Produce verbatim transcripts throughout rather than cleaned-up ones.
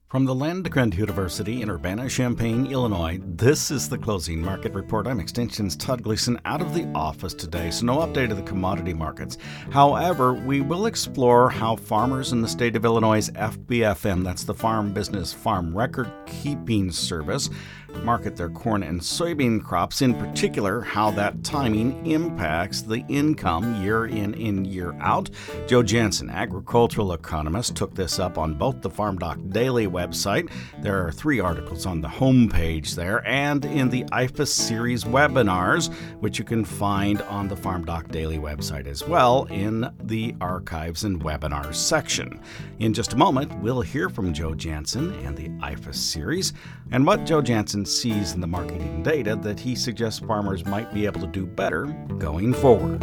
From the Land-Grant University in Urbana-Champaign, Illinois, this is the Closing Market Report. I'm Extension's Todd Gleason out of the office today, so no update of the commodity markets. However, we will explore how farmers in the state of Illinois' F B F M, that's the Farm Business Farm Record Keeping Service, market their corn and soybean crops, in particular, how that timing impacts the income year in and year out. Joe Jansen, agricultural economist, took this up on both the Farm Doc Daily website. There are three articles on the homepage there and in the I F A S series webinars, which you can find on the Farm Doc Daily website as well in the archives and webinars section. In just a moment, we'll hear from Joe Jansen and the I F A S series and what Joe Jansen sees in the marketing data that he suggests farmers might be able to do better going forward.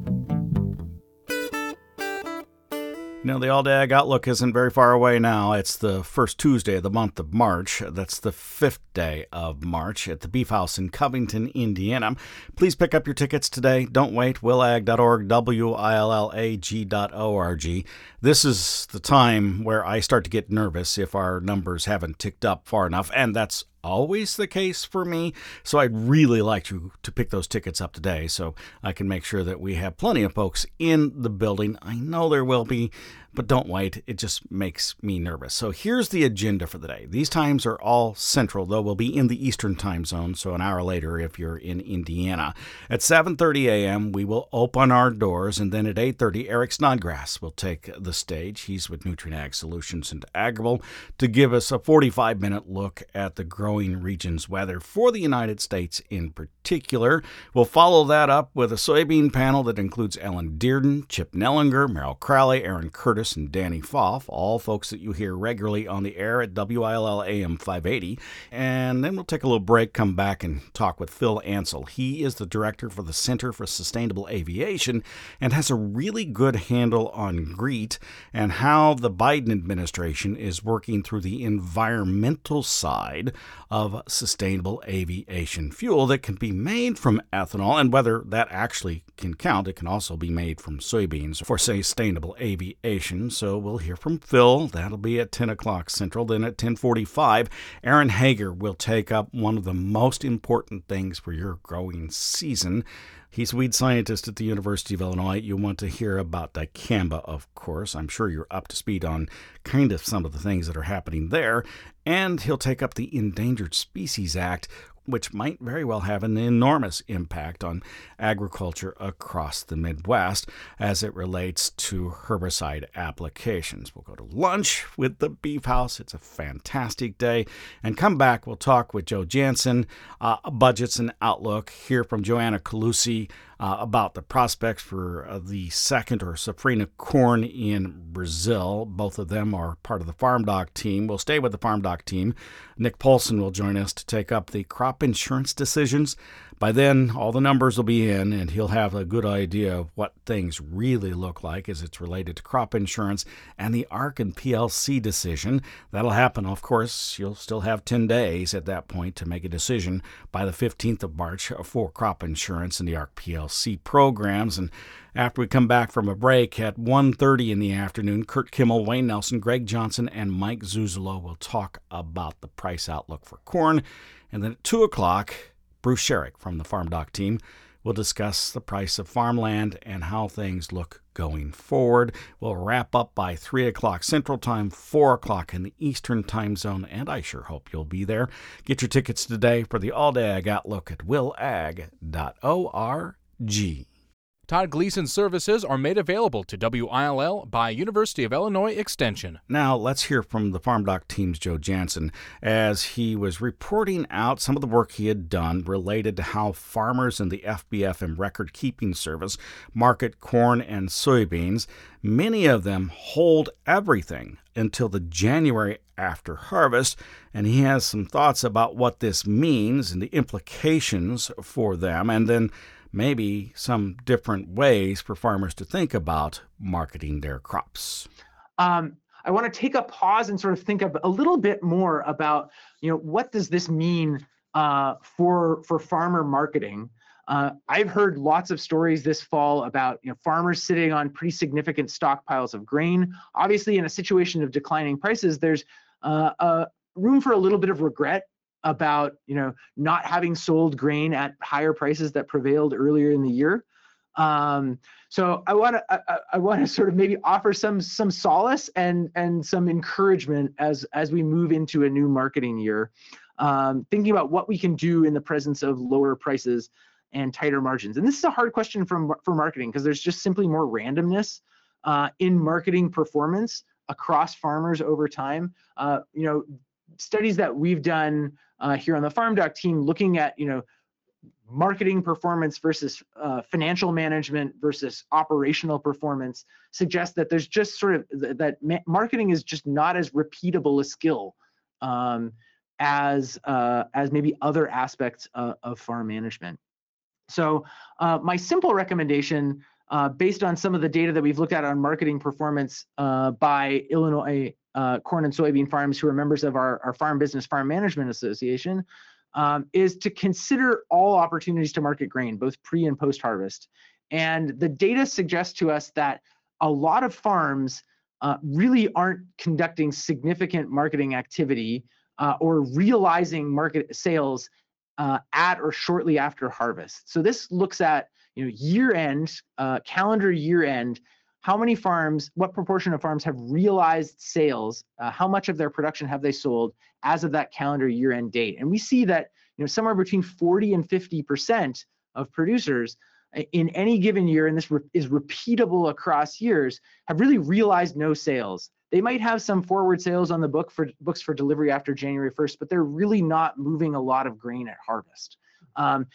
You know, the All Ag Outlook isn't very far away now. It's the first Tuesday of the month of March. That's the fifth day of March at the Beef House in Covington, Indiana. Please pick up your tickets today. Don't wait. will ag dot org, W I L L A G dot O R G. This is the time where I start to get nervous if our numbers haven't ticked up far enough, and that's always the case for me, so I'd really like you to pick those tickets up today so I can make sure that we have plenty of folks in the building. I know there will be, but don't wait. It just makes me nervous. So here's the agenda for the day. These times are all central, though we'll be in the Eastern time zone, so an hour later if you're in Indiana. At seven thirty a.m., we will open our doors, and then at eight thirty, Eric Snodgrass will take the stage. He's with Nutrien Ag Solutions and Agrible to give us a forty-five minute look at the growing region's weather for the United States in particular. We'll follow that up with a soybean panel that includes Ellen Dearden, Chip Nellinger, Merrill Crowley, Aaron Curtis, and Danny Foff, all folks that you hear regularly on the air at W I L L A M five eighty. And then we'll take a little break, come back and talk with Phil Ansell. He is the director for the Center for Sustainable Aviation and has a really good handle on GREET and how the Biden administration is working through the environmental side of sustainable aviation fuel that can be made from ethanol, and whether that actually can count. It can also be made from soybeans for sustainable aviation. So we'll hear from Phil. That'll be at ten o'clock Central. Then at ten forty-five, Aaron Hager will take up one of the most important things for your growing season. He's a weed scientist at the University of Illinois. You want to hear about dicamba, of course. I'm sure you're up to speed on kind of some of the things that are happening there. And he'll take up the Endangered Species Act, which might very well have an enormous impact on agriculture across the Midwest as it relates to herbicide applications. We'll go to lunch with the Beef House. It's a fantastic day. And come back, we'll talk with Joe Jansen, uh, budgets and outlook, hear from Joanna Calusi uh, about the prospects for uh, the second or Safrinha corn in Brazil. Both of them are part of the Farm Doc team. We'll stay with the Farm Doc team. Nick Polson will join us to take up the crop insurance decisions. By then, all the numbers will be in, and he'll have a good idea of what things really look like as it's related to crop insurance and the A R C and P L C decision. That'll happen, of course. You'll still have ten days at that point to make a decision by the fifteenth of March for crop insurance and the A R C P L C programs. And after we come back from a break at one thirty in the afternoon, Kurt Kimmel, Wayne Nelson, Greg Johnson, and Mike Zuzolo will talk about the price outlook for corn. And then at two o'clock, Bruce Sherrick from the Farm Doc team will discuss the price of farmland and how things look going forward. We'll wrap up by three o'clock Central Time, four o'clock in the Eastern Time Zone, and I sure hope you'll be there. Get your tickets today for the All Ag Outlook at will ag dot org. Todd Gleason services are made available to W I L L by University of Illinois Extension. Now, let's hear from the Farm Doc team's Joe Jansen as he was reporting out some of the work he had done related to how farmers in the F B F M Record Keeping Service market corn and soybeans. Many of them hold everything until the January after harvest, and he has some thoughts about what this means and the implications for them, and then maybe some different ways for farmers to think about marketing their crops. Um, I want to take a pause and sort of think of a little bit more about, you know, what does this mean uh, for for farmer marketing? Uh, I've heard lots of stories this fall about, you know, farmers sitting on pretty significant stockpiles of grain. Obviously, in a situation of declining prices, there's uh, uh, room for a little bit of regret about, you know, not having sold grain at higher prices that prevailed earlier in the year. Um, so I want to I, I want to sort of maybe offer some some solace and and some encouragement as as we move into a new marketing year, um, thinking about what we can do in the presence of lower prices and tighter margins. And this is a hard question from for marketing because there's just simply more randomness uh, in marketing performance across farmers over time. Uh, you know, studies that we've done uh, here on the FarmDoc team, looking at you know. marketing performance versus uh, financial management versus operational performance suggests that there's just sort of th- that ma- marketing is just not as repeatable a skill um, as uh, as maybe other aspects uh, of farm management. So uh, my simple recommendation, uh, based on some of the data that we've looked at on marketing performance uh, by Illinois uh, corn and soybean farms who are members of our, our Farm Business Farm Management Association, Um, is to consider all opportunities to market grain, both pre and post harvest. And the data suggests to us that a lot of farms uh, really aren't conducting significant marketing activity uh, or realizing market sales uh, at or shortly after harvest. So this looks at you know year end, uh, calendar year end, how many farms, what proportion of farms have realized sales, uh, how much of their production have they sold as of that calendar year end date. And we see that you know somewhere between forty and fifty percent of producers in any given year, and this re- is repeatable across years, have really realized no sales. They might have some forward sales on the book for books for delivery after January first, but they're really not moving a lot of grain at harvest. Um,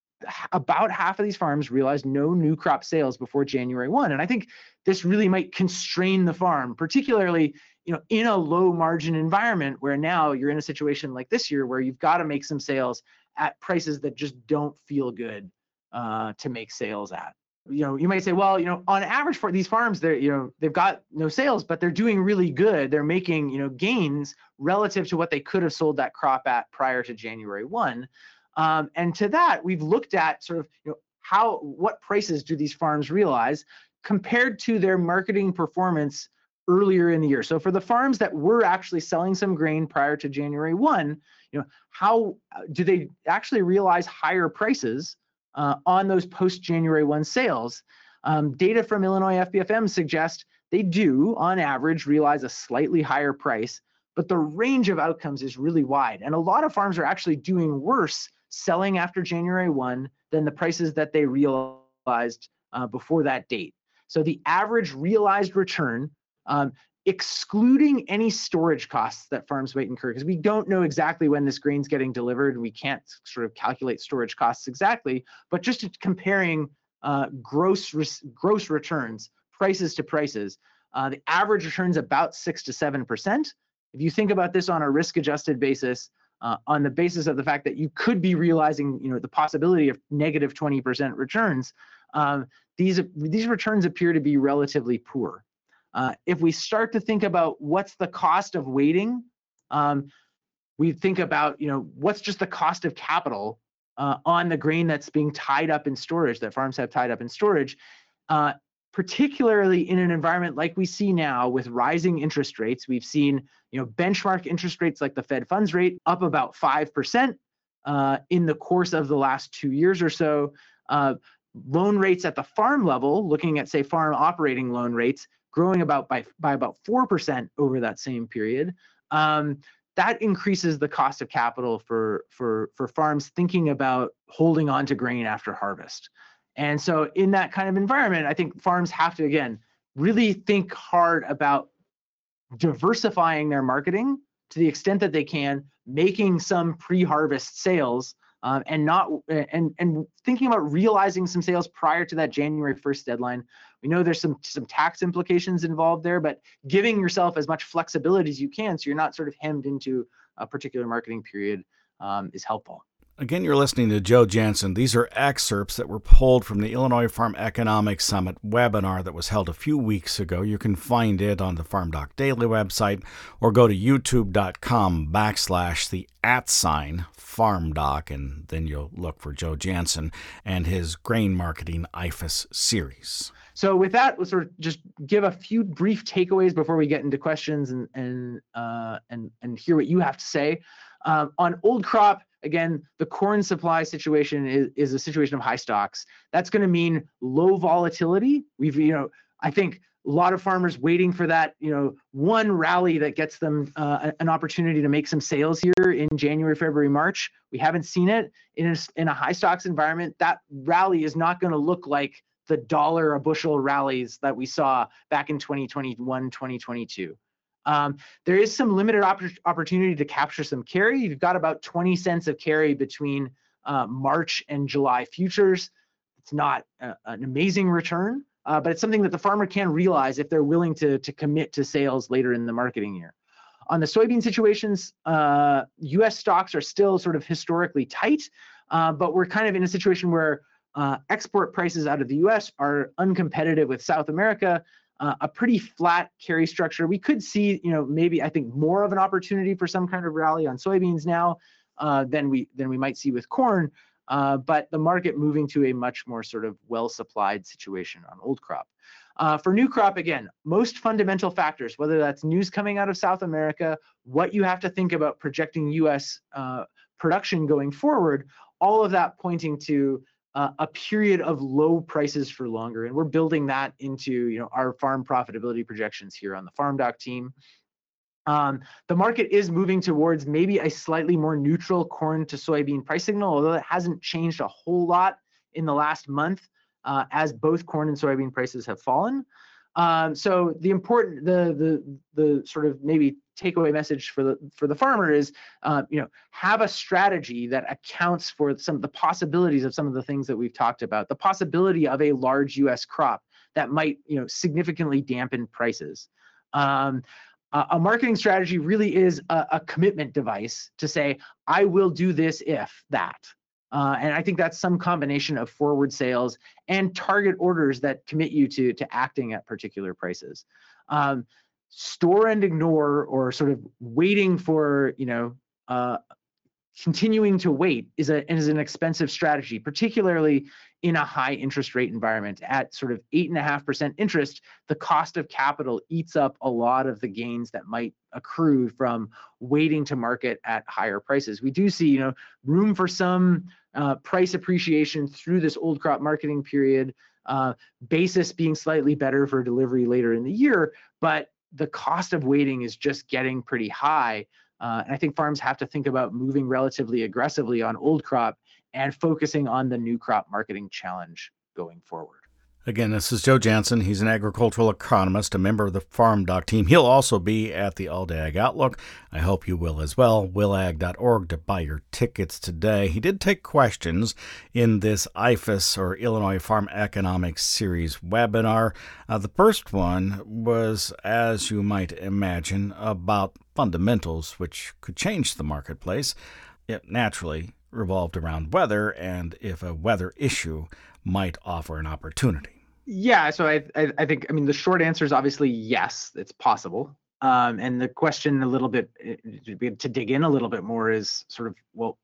about half of these farms realized no new crop sales before January first. And I think this really might constrain the farm, particularly you know, in a low margin environment where now you're in a situation like this year where you've got to make some sales at prices that just don't feel good uh, to make sales at. You know, you might say, well, you know, on average for these farms, they're, you know, they've got no sales, but they're doing really good. They're making, you know, gains relative to what they could have sold that crop at prior to January first. Um, and to that, we've looked at sort of, you know, how, what prices do these farms realize compared to their marketing performance earlier in the year. So for the farms that were actually selling some grain prior to January first, you know, how do they actually realize higher prices uh, on those post-January first sales? Um, data from Illinois F B F M suggests they do, on average, realize a slightly higher price, but the range of outcomes is really wide. And a lot of farms are actually doing worse selling after January first than the prices that they realized uh, before that date. So the average realized return, um, excluding any storage costs that farms might incur, because we don't know exactly when this grain's getting delivered, we can't sort of calculate storage costs exactly, but just comparing uh, gross re- gross returns, prices to prices, uh, the average return's about six to seven percent. If you think about this on a risk-adjusted basis, uh, on the basis of the fact that you could be realizing, you know, the possibility of negative twenty percent returns, um, these these returns appear to be relatively poor. Uh, if we start to think about what's the cost of waiting, um, we think about, you know, what's just the cost of capital uh, on the grain that's being tied up in storage, that farms have tied up in storage, uh, particularly in an environment like we see now with rising interest rates. We've seen, you know, benchmark interest rates like the Fed funds rate up about five percent uh, in the course of the last two years or so. Uh, loan rates at the farm level, looking at, say, farm operating loan rates, growing about by, by about four percent over that same period. Um, that increases the cost of capital for, for, for farms thinking about holding on to grain after harvest. And so in that kind of environment, I think farms have to, again, really think hard about diversifying their marketing to the extent that they can, making some pre-harvest sales, Um, and not and and thinking about realizing some sales prior to that January first deadline. We know there's some some tax implications involved there, but giving yourself as much flexibility as you can so you're not sort of hemmed into a particular marketing period um, is helpful. Again, you're listening to Joe Jansen. These are excerpts that were pulled from the Illinois Farm Economics Summit webinar that was held a few weeks ago. You can find it on the FarmDoc Daily website or go to youtube.com backslash the at sign FarmDoc, and then you'll look for Joe Jansen and his Grain Marketing I F A S series. So with that, we'll sort of just give a few brief takeaways before we get into questions and and uh, and and hear what you have to say. Um, on old crop, again, the corn supply situation is, is a situation of high stocks. That's going to mean low volatility. We've, you know, I think a lot of farmers waiting for that, you know, one rally that gets them uh, an opportunity to make some sales here in January, February, March. We haven't seen it in a, in a high stocks environment. That rally is not going to look like the dollar a bushel rallies that we saw back in twenty twenty-one, twenty twenty-two. Um, there is some limited opp opportunity to capture some carry. You've got about twenty cents of carry between uh, March and July futures. It's not a, an amazing return, uh, but it's something that the farmer can realize if they're willing to, to commit to sales later in the marketing year. On the soybean situations, uh, U S stocks are still sort of historically tight, uh, but we're kind of in a situation where uh, export prices out of the U S are uncompetitive with South America. Uh, a pretty flat carry structure. We could see, you know, maybe I think more of an opportunity for some kind of rally on soybeans now uh, than we than we might see with corn. Uh, but the market moving to a much more sort of well-supplied situation on old crop. Uh, for new crop, again, most fundamental factors, whether that's news coming out of South America, what you have to think about projecting U S uh, production going forward, all of that pointing to Uh, a period of low prices for longer, and we're building that into, you know, our farm profitability projections here on the FarmDoc team. Um, the market is moving towards maybe a slightly more neutral corn to soybean price signal, although it hasn't changed a whole lot in the last month uh, as both corn and soybean prices have fallen. Um, so the important, the the the sort of maybe takeaway message for the for the farmer is, uh, you know, have a strategy that accounts for some of the possibilities of some of the things that we've talked about. The possibility of a large U S crop that might, you know, significantly dampen prices. Um, a, a marketing strategy really is a, a commitment device to say, I will do this if that. Uh, and I think that's some combination of forward sales and target orders that commit you to, to acting at particular prices. Um, store and ignore, or sort of waiting for, you know, uh, continuing to wait is, a, is an expensive strategy, particularly in a high interest rate environment. At sort of eight and a half percent interest, the cost of capital eats up a lot of the gains that might accrue from waiting to market at higher prices. We do see, you know, room for some uh, price appreciation through this old crop marketing period, uh, basis being slightly better for delivery later in the year, but the cost of waiting is just getting pretty high. Uh, and I think farms have to think about moving relatively aggressively on old crop and focusing on the new crop marketing challenge going forward. Again, this is Joe Jansen. He's an agricultural economist, a member of the FarmDoc team. He'll also be at the All Day Ag Outlook. I hope you will as well. will ag dot org to buy your tickets today. He did take questions in this I F A S, or Illinois Farm Economics Series webinar. Uh, the first one was, as you might imagine, about fundamentals which could change the marketplace. It naturally revolved around weather, and if a weather issue might offer an opportunity. Yeah, so I, I, I think, I mean, the short answer is obviously yes, it's possible. Um, and the question a little bit, to dig in a little bit more, is sort of, well,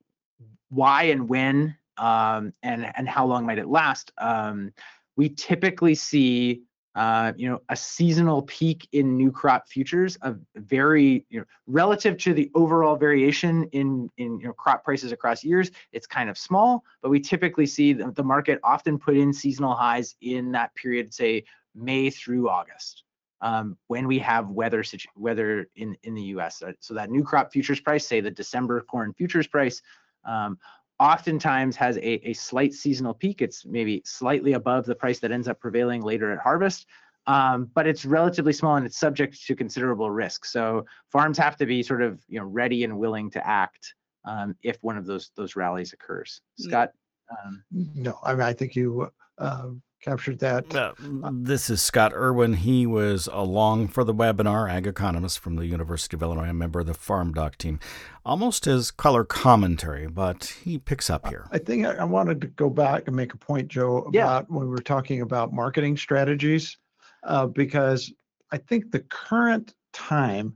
why and when, um, and, and how long might it last? Um, we typically see, uh, you know, a seasonal peak in new crop futures, of very, you know, relative to the overall variation in, in you know, crop prices across years, it's kind of small, but we typically see the, the market often put in seasonal highs in that period, say May through August, um, when we have weather situ weather in, in the U S. So that new crop futures price, say the December corn futures price, um, oftentimes has a, a slight seasonal peak. It's maybe slightly above the price that ends up prevailing later at harvest, um, but it's relatively small and it's subject to considerable risk. So farms have to be sort of, you know, ready and willing to act um, if one of those those rallies occurs. Scott? Um, no, I mean, I think you uh, captured that. Uh, this is Scott Irwin. He was along for the webinar, ag economist from the University of Illinois, a member of the FarmDoc team. Almost his color commentary, but he picks up here. I think I, I wanted to go back and make a point, Joe, about Yeah. when we were talking about marketing strategies, uh, because I think the current time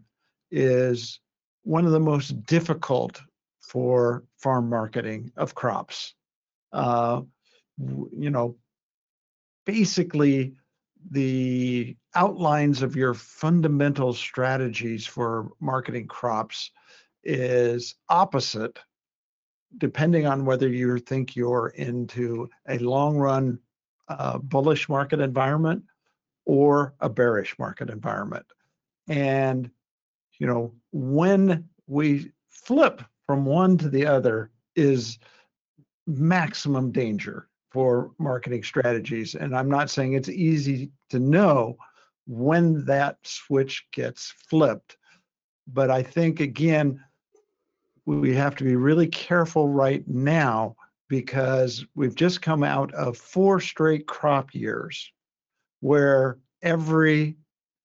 is one of the most difficult for farm marketing of crops. Uh, w- you know, basically the outlines of your fundamental strategies for marketing crops is opposite, depending on whether you think you're into a long run uh, bullish market environment or a bearish market environment. And, you know, when we flip from one to the other is maximum danger for marketing strategies. And I'm not saying it's easy to know when that switch gets flipped, but I think, again, we have to be really careful right now because we've just come out of four straight crop years where every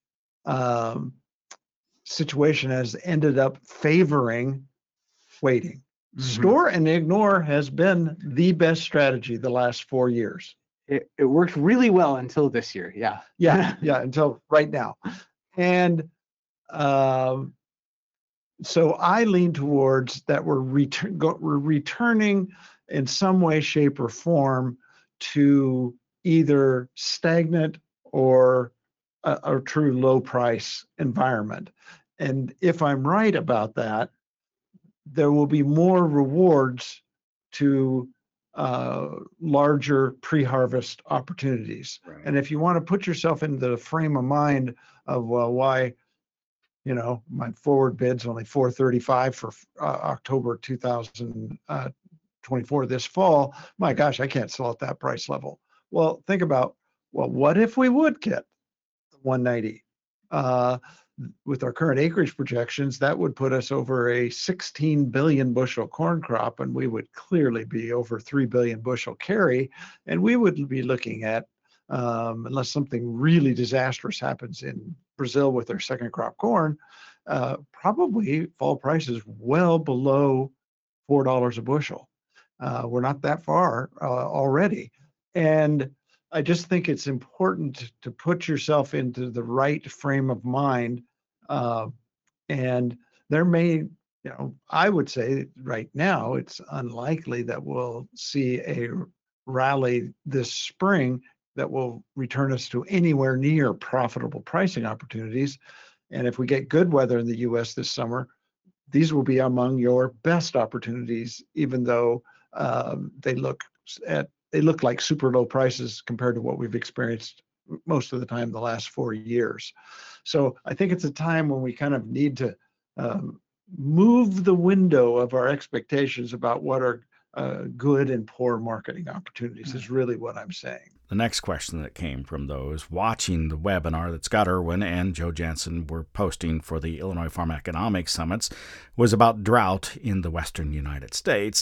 um, situation has ended up favoring waiting. Mm-hmm. Store and ignore has been the best strategy the last four years. It, it worked really well until this year. Yeah. Yeah. Yeah. Until right now. And um, so I lean towards that we're, return, go, we're returning in some way, shape, or form to either stagnant or a, a true low price environment. And if I'm right about that, there will be more rewards to uh, larger pre-harvest opportunities. Right. And if you want to put yourself into the frame of mind of, well, why, you know, my forward bid's only four thirty-five for uh, October two thousand twenty-four this fall, my gosh, I can't sell at that price level. Well, think about, well, what if we would get one ninety? Uh, with our current acreage projections, that would put us over a sixteen billion bushel corn crop, and we would clearly be over three billion bushel carry. And we would be looking at, um, unless something really disastrous happens in Brazil with their second crop corn, uh, probably fall prices well below four dollars a bushel. Uh, we're not that far uh, already. And I just think it's important to put yourself into the right frame of mind. Uh, and there may, you know, I would say right now it's unlikely that we'll see a rally this spring that will return us to anywhere near profitable pricing opportunities. And if we get good weather in the U S this summer, these will be among your best opportunities, even though um, they look at they look like super low prices compared to what we've experienced most of the time the last four years. So I think it's a time when we kind of need to um, move the window of our expectations about what are uh, good and poor marketing opportunities is really what I'm saying. The next question that came from those watching the webinar that Scott Irwin and Joe Jansen were posting for the Illinois Farm Economics Summits was about drought in the western United States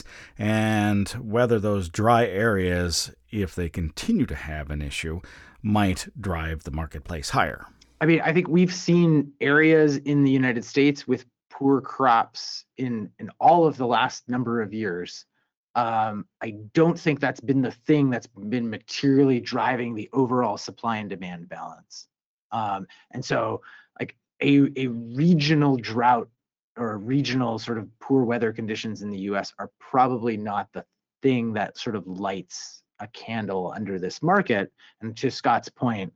and whether those dry areas, if they continue to have an issue, might drive the marketplace higher. I mean, I think we've seen areas in the United States with poor crops in, in all of the last number of years. Um, I don't think that's been the thing that's been materially driving the overall supply and demand balance. Um, and so like a, a regional drought or regional sort of poor weather conditions in the U S are probably not the thing that sort of lights a candle under this market. And to Scott's point,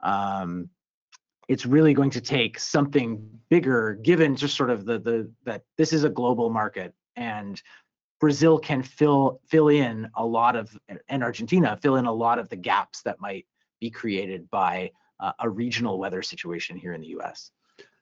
um, it's really going to take something bigger given just sort of the, the that this is a global market and Brazil can fill fill in a lot of, and Argentina fill in a lot of the gaps that might be created by uh, a regional weather situation here in the U S.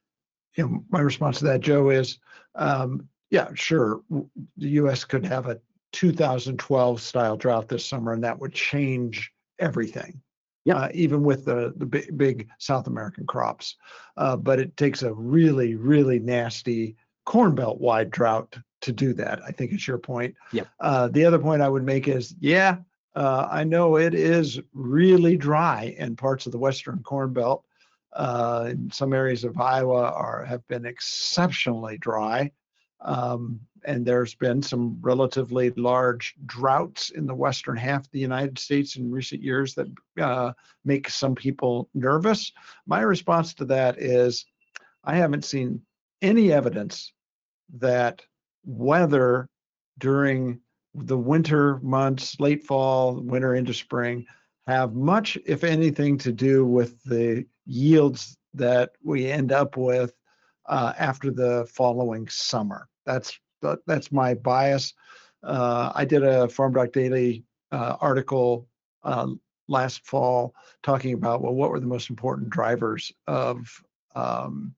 You know, my response to that, Joe, is um, yeah, sure, the U S could have a two thousand twelve style drought this summer, and that would change everything. Yeah, uh, even with the the big, big South American crops, uh, but it takes a really, really nasty Corn Belt wide drought to do that. I think it's your point. Yep. Uh, the other point I would make is, yeah, uh, I know it is really dry in parts of the Western Corn Belt. Uh, in some areas of Iowa are have been exceptionally dry. Um, and there's been some relatively large droughts in the western half of the United States in recent years that uh, make some people nervous. My response to that is, I haven't seen any evidence that weather during the winter months, late fall, winter into spring, have much, if anything, to do with the yields that we end up with uh, after the following summer. That's that's my bias. Uh, I did a Farm Doc Daily uh, article uh, last fall talking about, well, what were the most important drivers of um,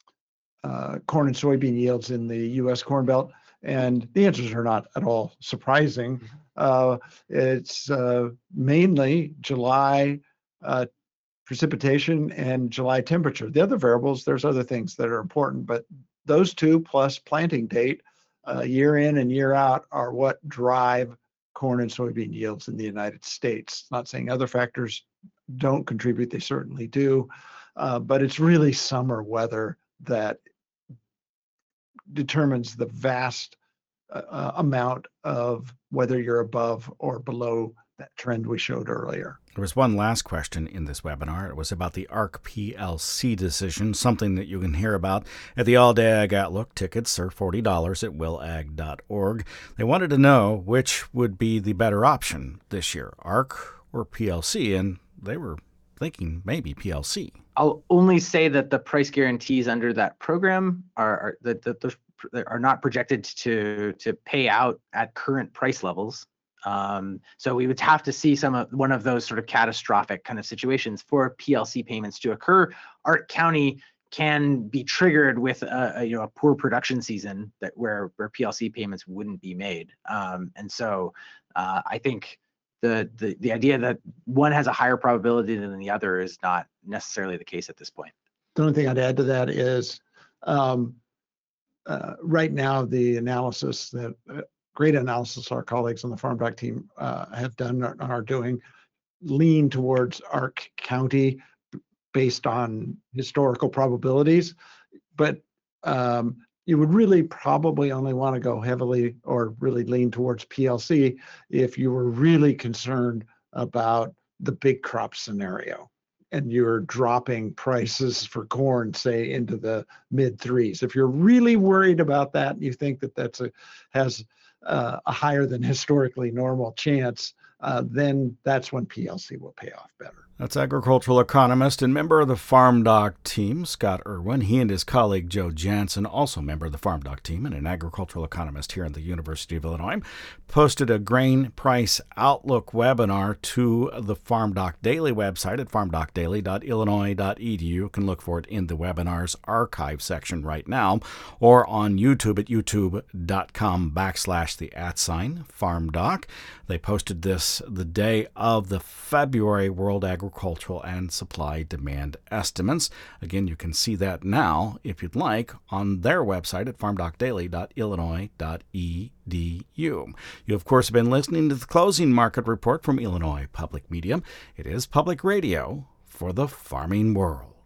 uh, corn and soybean yields in the U S Corn Belt? And the answers are not at all surprising. Uh, it's uh, mainly July uh, precipitation and July temperature. The other variables, there's other things that are important, but those two plus planting date, uh, year in and year out, are what drive corn and soybean yields in the United States. Not saying other factors don't contribute, they certainly do, uh, but it's really summer weather that determines the vast uh, amount of whether you're above or below that trend we showed earlier. There was one last question in this webinar. It was about the A R C P L C decision, something that you can hear about at the All Day Ag Outlook. Tickets are forty dollars at will ag dot org. They wanted to know which would be the better option this year, A R C or P L C, and they were thinking maybe P L C. I'll only say that the price guarantees under that program are, are that the, the, are not projected to to pay out at current price levels. Um, so we would have to see some of one of those sort of catastrophic kind of situations for P L C payments to occur. Arc County can be triggered with a, a you know a poor production season that where where P L C payments wouldn't be made. Um, and so uh, I think the, the the idea that one has a higher probability than the other is not necessarily the case at this point. The only thing I'd add to that is um, uh, right now the analysis that uh, great analysis our colleagues on the Farm Doc team uh, have done and are doing lean towards Arc County based on historical probabilities, but um, you would really probably only want to go heavily or really lean towards P L C if you were really concerned about the big crop scenario and you're dropping prices for corn, say, into the mid threes. If you're really worried about that, you think that that's a has uh, a higher than historically normal chance, uh, then that's when P L C will pay off better. That's agricultural economist and member of the Farm Doc team, Scott Irwin. He and his colleague, Joe Jansen, also member of the Farm Doc team and an agricultural economist here at the University of Illinois, posted a grain price outlook webinar to the Farm Doc Daily website at farm doc daily dot illinois dot e d u. You can look for it in the webinars archive section right now or on YouTube at youtube.com backslash the at sign Farm Doc. They posted this the day of the February World Agricultural Agricultural and supply demand estimates. Again, you can see that now, if you'd like, on their website at farm doc daily dot illinois dot e d u. You, of course, have been listening to the Closing Market Report from Illinois Public Media. It is public radio for the farming world.